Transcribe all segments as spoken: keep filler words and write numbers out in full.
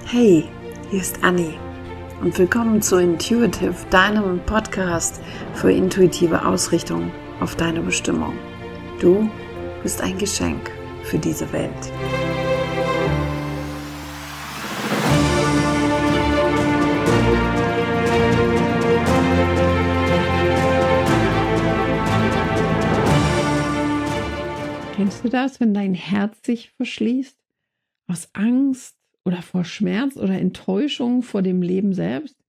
Hey, hier ist Anni und willkommen zu Intuitive, deinem Podcast für intuitive Ausrichtung auf deine Bestimmung. Du bist ein Geschenk für diese Welt. Kennst du das, wenn dein Herz sich verschließt? Aus Angst oder vor Schmerz oder Enttäuschung vor dem Leben selbst?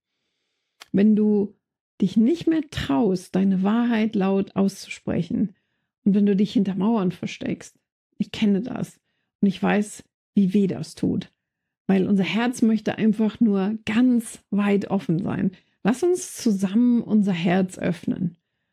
Wenn du dich nicht mehr traust, deine Wahrheit laut auszusprechen und wenn du dich hinter Mauern versteckst. Ich kenne das und ich weiß, wie weh das tut, weil unser Herz möchte einfach nur ganz weit offen sein. Lass uns zusammen unser Herz öffnen.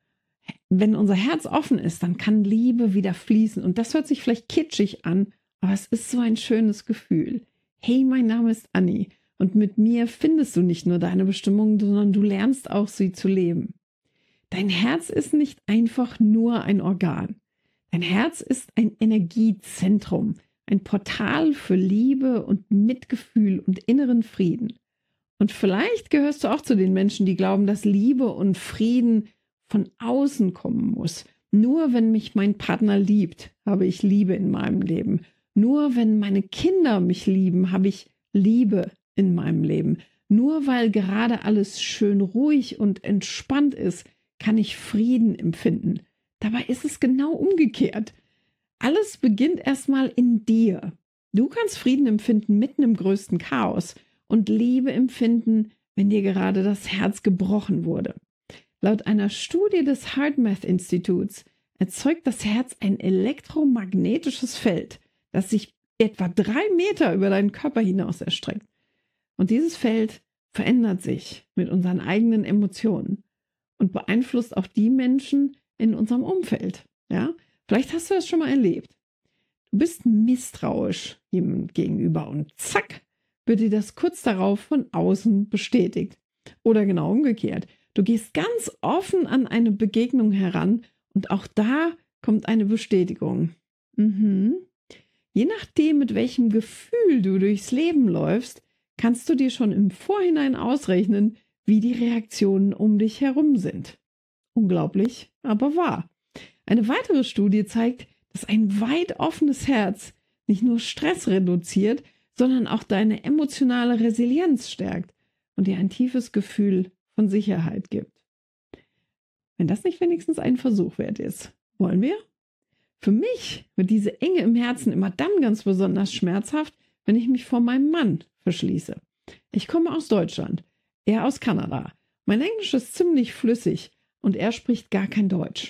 Wenn unser Herz offen ist, dann kann Liebe wieder fließen. Und das hört sich vielleicht kitschig an, aber es ist so ein schönes Gefühl. Hey, mein Name ist Anni und mit mir findest du nicht nur deine Bestimmung, sondern du lernst auch, sie zu leben. Dein Herz ist nicht einfach nur ein Organ. Dein Herz ist ein Energiezentrum, ein Portal für Liebe und Mitgefühl und inneren Frieden. Und vielleicht gehörst du auch zu den Menschen, die glauben, dass Liebe und Frieden von außen kommen muss. Nur wenn mich mein Partner liebt, habe ich Liebe in meinem Leben. Nur wenn meine Kinder mich lieben, habe ich Liebe in meinem Leben. Nur weil gerade alles schön ruhig und entspannt ist, kann ich Frieden empfinden. Dabei ist es genau umgekehrt. Alles beginnt erstmal in dir. Du kannst Frieden empfinden mitten im größten Chaos und Liebe empfinden, wenn dir gerade das Herz gebrochen wurde. Laut einer Studie des HeartMath-Instituts erzeugt das Herz ein elektromagnetisches Feld, das sich etwa drei Meter über deinen Körper hinaus erstreckt. Und dieses Feld verändert sich mit unseren eigenen Emotionen und beeinflusst auch die Menschen in unserem Umfeld. Ja? Vielleicht hast du das schon mal erlebt. Du bist misstrauisch jemandem gegenüber und zack, wird dir das kurz darauf von außen bestätigt. Oder genau umgekehrt. Du gehst ganz offen an eine Begegnung heran und auch da kommt eine Bestätigung. Mhm. Je nachdem, mit welchem Gefühl du durchs Leben läufst, kannst du dir schon im Vorhinein ausrechnen, wie die Reaktionen um dich herum sind. Unglaublich, aber wahr. Eine weitere Studie zeigt, dass ein weit offenes Herz nicht nur Stress reduziert, sondern auch deine emotionale Resilienz stärkt und dir ein tiefes Gefühl von Sicherheit gibt. Wenn das nicht wenigstens ein Versuch wert ist, wollen wir? Für mich wird diese Enge im Herzen immer dann ganz besonders schmerzhaft, wenn ich mich vor meinem Mann verschließe. Ich komme aus Deutschland, er aus Kanada. Mein Englisch ist ziemlich flüssig und er spricht gar kein Deutsch.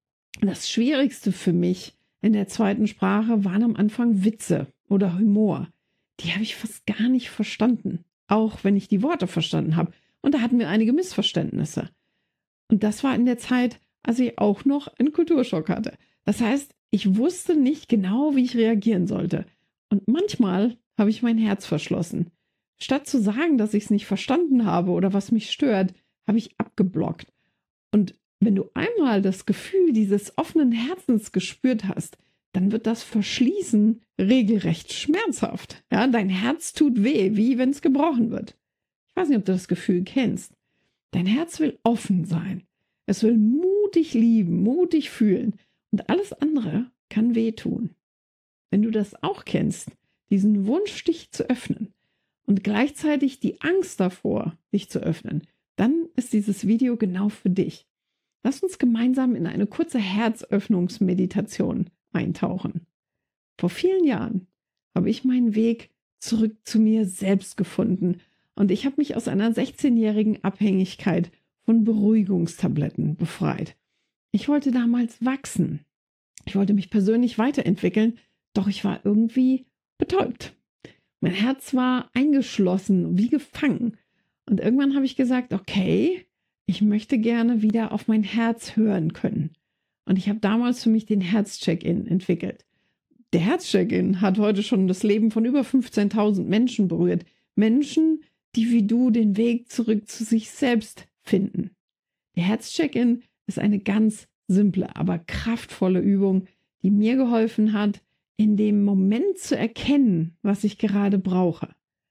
Das Schwierigste für mich in der zweiten Sprache waren am Anfang Witze oder Humor. Die habe ich fast gar nicht verstanden, auch wenn ich die Worte verstanden habe. Und da hatten wir einige Missverständnisse. Und das war in der Zeit, als ich auch noch einen Kulturschock hatte. Das heißt, ich wusste nicht genau, wie ich reagieren sollte. Und manchmal habe ich mein Herz verschlossen. Statt zu sagen, dass ich es nicht verstanden habe oder was mich stört, habe ich abgeblockt. Und wenn du einmal das Gefühl dieses offenen Herzens gespürt hast, dann wird das Verschließen regelrecht schmerzhaft. Ja, dein Herz tut weh, wie wenn es gebrochen wird. Ich weiß nicht, ob du das Gefühl kennst. Dein Herz will offen sein. Es will mutig lieben, mutig fühlen. Und alles andere kann wehtun. Wenn du das auch kennst, diesen Wunsch, dich zu öffnen und gleichzeitig die Angst davor, dich zu öffnen, dann ist dieses Video genau für dich. Lass uns gemeinsam in eine kurze Herzöffnungsmeditation eintauchen. Vor vielen Jahren habe ich meinen Weg zurück zu mir selbst gefunden und ich habe mich aus einer sechzehnjährigen Abhängigkeit von Beruhigungstabletten befreit. Ich wollte damals wachsen. Ich wollte mich persönlich weiterentwickeln, doch ich war irgendwie betäubt. Mein Herz war eingeschlossen, wie gefangen. Und irgendwann habe ich gesagt, okay, ich möchte gerne wieder auf mein Herz hören können. Und ich habe damals für mich den Herz-Check-In entwickelt. Der Herz-Check-In hat heute schon das Leben von über fünfzehntausend Menschen berührt. Menschen, die wie du den Weg zurück zu sich selbst finden. Der Herz-Check-In ist eine ganz simple, aber kraftvolle Übung, die mir geholfen hat, in dem Moment zu erkennen, was ich gerade brauche.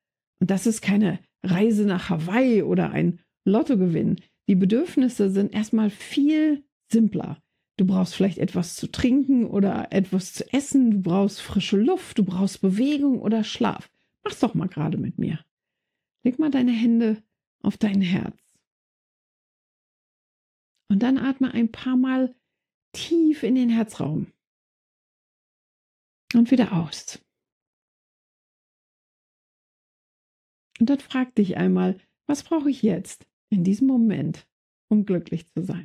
Und das ist keine Reise nach Hawaii oder ein Lottogewinn. Die Bedürfnisse sind erstmal viel simpler. Du brauchst vielleicht etwas zu trinken oder etwas zu essen. Du brauchst frische Luft, du brauchst Bewegung oder Schlaf. Mach's doch mal gerade mit mir. Leg mal deine Hände auf dein Herz. Und dann atme ein paar Mal tief in den Herzraum. Und wieder aus. Und dann frag dich einmal, was brauche ich jetzt, in diesem Moment, um glücklich zu sein?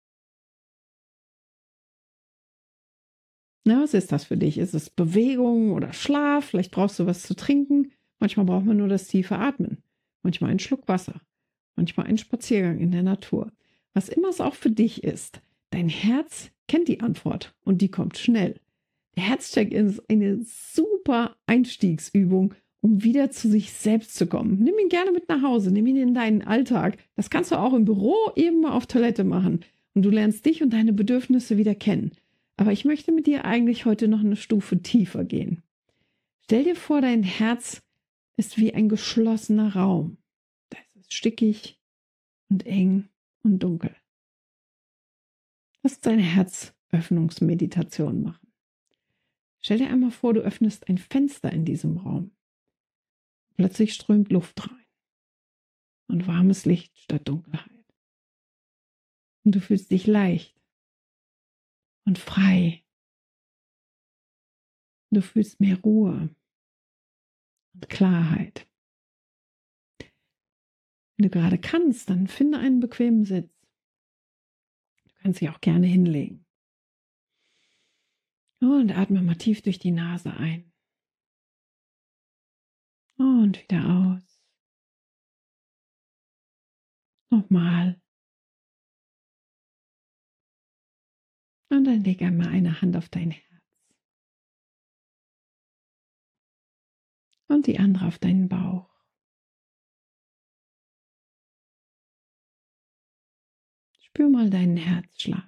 Na, was ist das für dich? Ist es Bewegung oder Schlaf? Vielleicht brauchst du was zu trinken. Manchmal braucht man nur das tiefe Atmen. Manchmal einen Schluck Wasser. Manchmal einen Spaziergang in der Natur. Was immer es auch für dich ist, dein Herz kennt die Antwort und die kommt schnell. Der Herzcheck ist eine super Einstiegsübung, um wieder zu sich selbst zu kommen. Nimm ihn gerne mit nach Hause, nimm ihn in deinen Alltag. Das kannst du auch im Büro eben mal auf Toilette machen. Und du lernst dich und deine Bedürfnisse wieder kennen. Aber ich möchte mit dir eigentlich heute noch eine Stufe tiefer gehen. Stell dir vor, dein Herz ist wie ein geschlossener Raum. Da ist es stickig und eng und dunkel. Lass uns eine Herzöffnungsmeditation machen. Stell dir einmal vor, du öffnest ein Fenster in diesem Raum. Plötzlich strömt Luft rein und warmes Licht statt Dunkelheit. Und du fühlst dich leicht und frei. Du fühlst mehr Ruhe und Klarheit. Wenn du gerade kannst, dann finde einen bequemen Sitz. Du kannst dich auch gerne hinlegen. Und atme mal tief durch die Nase ein. Und wieder aus. Nochmal. Und dann leg einmal eine Hand auf dein Herz. Und die andere auf deinen Bauch. Spür mal deinen Herzschlag.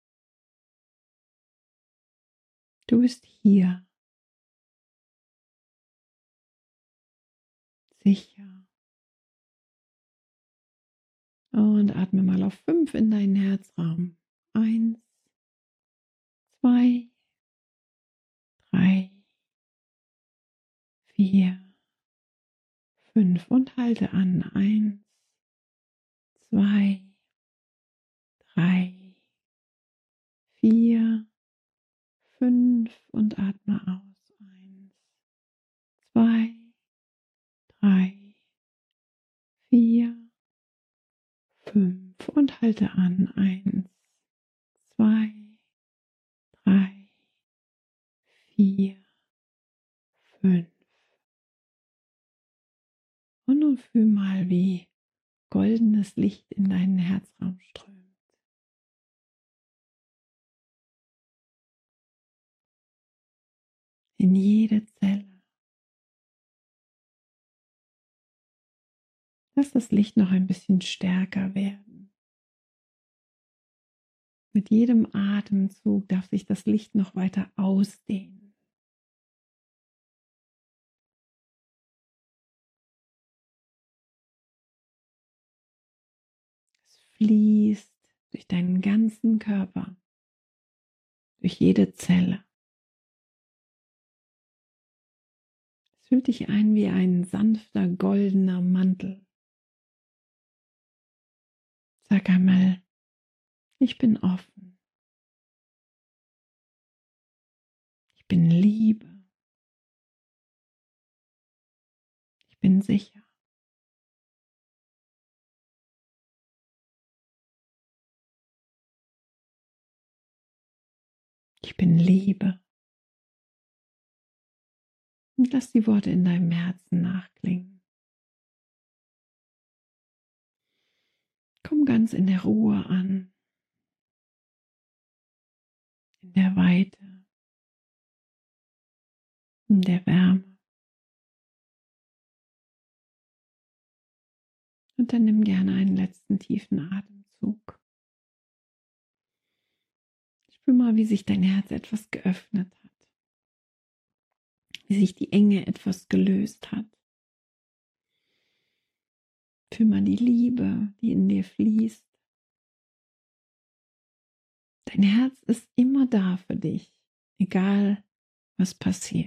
Du bist hier. Sicher. Und atme mal auf fünf in deinen Herzraum. Eins, zwei, drei, vier, fünf und halte an. Eins, zwei, drei, vier, fünf und atme aus. Eins, zwei, drei, vier, fünf und halte an. Eins, zwei, drei, vier, fünf. Und nun fühl mal, wie goldenes Licht in deinen Herzraum strömt. In jede Zelle. Lass das Licht noch ein bisschen stärker werden. Mit jedem Atemzug darf sich das Licht noch weiter ausdehnen. Es fließt durch deinen ganzen Körper, durch jede Zelle. Es fühlt dich ein wie ein sanfter, goldener Mantel. Sag einmal, ich bin offen. Ich bin Liebe. Ich bin sicher. Ich bin Liebe. Und lass die Worte in deinem Herzen nachklingen. Komm ganz in der Ruhe an, in der Weite, in der Wärme. Und dann nimm gerne einen letzten tiefen Atemzug. Spür mal, wie sich dein Herz etwas geöffnet hat, wie sich die Enge etwas gelöst hat. Fühl mal die Liebe, die in dir fließt. Dein Herz ist immer da für dich, egal was passiert.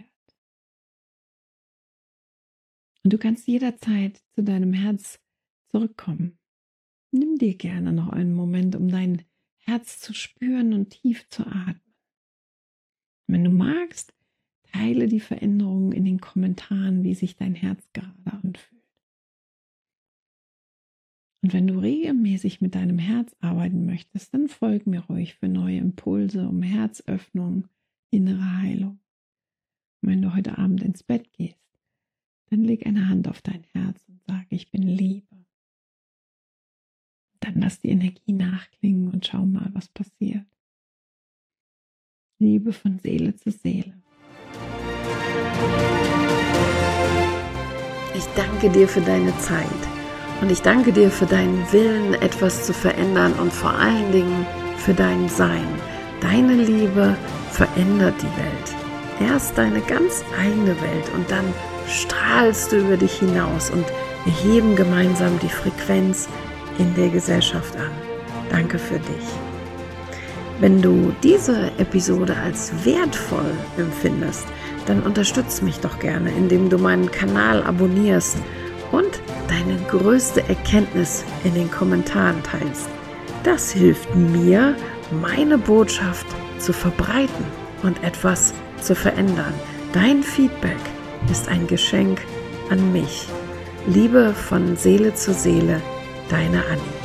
Und du kannst jederzeit zu deinem Herz zurückkommen. Nimm dir gerne noch einen Moment, um dein Herz zu spüren und tief zu atmen. Wenn du magst, teile die Veränderungen in den Kommentaren, wie sich dein Herz gerade anfühlt. Und wenn du regelmäßig mit deinem Herz arbeiten möchtest, dann folg mir ruhig für neue Impulse um Herzöffnung, innere Heilung. Und wenn du heute Abend ins Bett gehst, dann leg eine Hand auf dein Herz und sag, ich bin Liebe. Dann lass die Energie nachklingen und schau mal, was passiert. Liebe von Seele zu Seele. Ich danke dir für deine Zeit und ich danke dir für deinen Willen, etwas zu verändern und vor allen Dingen für dein Sein. Deine Liebe verändert die Welt. Erst deine ganz eigene Welt und dann strahlst du über dich hinaus und wir heben gemeinsam die Frequenz in der Gesellschaft an. Danke für dich. Wenn du diese Episode als wertvoll empfindest, dann unterstütze mich doch gerne, indem du meinen Kanal abonnierst und deine größte Erkenntnis in den Kommentaren teilst. Das hilft mir, meine Botschaft zu verbreiten und etwas zu verändern. Dein Feedback ist ein Geschenk an mich. Liebe von Seele zu Seele, deine Anni.